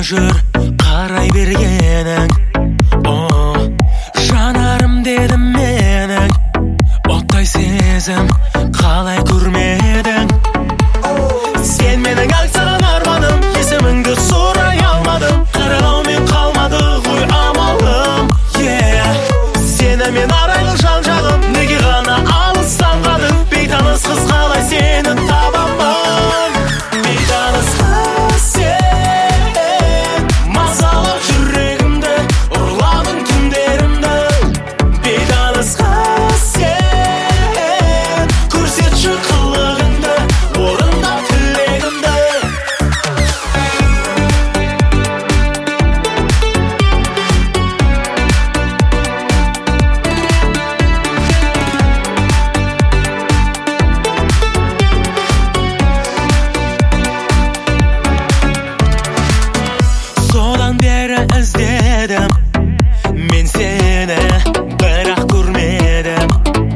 жүр қарай бергенің. Жанарым дедім менің, оттай сезім қалай көрмедің. Сен менің аңсаған арманым, есіміңді сұрай алмадым. Қаралаумен қалмады ғой амалым. Сені мен арайлы жан-жағым, неге ғана алыстан қалдың? Бейтаныс қыз қалай сені табамын? Бейтаныс қыз сен мазалап жүрегімді, ұрладың түндерімді. Бейтаныс қыз сен көрсетші қылығыңды, орындап тілегімді. Содан бері іздедім мен сені, бірақ көрмедім.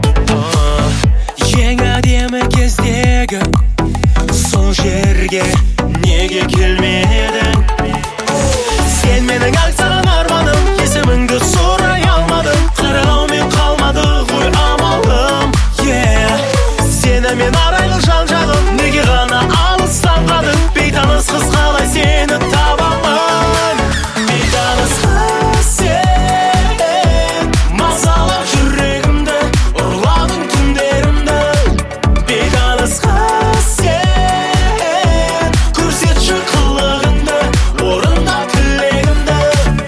Ең әдемі кездегі сол жерге неге келмедің? Сен менің аңсаған арманым, есіміңді сұрай алмадым. Қаралаумен қалмады ғой амалым. Сені мен арайлы жан-жағым, неге ғана алыстан қалдың? Бейтаныс қыз қалай сені табамын? Бейтаныс қыз сен мазалап жүрегімді, ұрладың түндерімді. Бейтаныс қыз сен көрсетші қылығыңды, орындап тілегімді.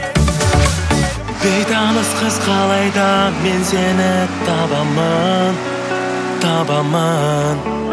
Бейтаныс қыз қалайда мен сені табамын, табамын.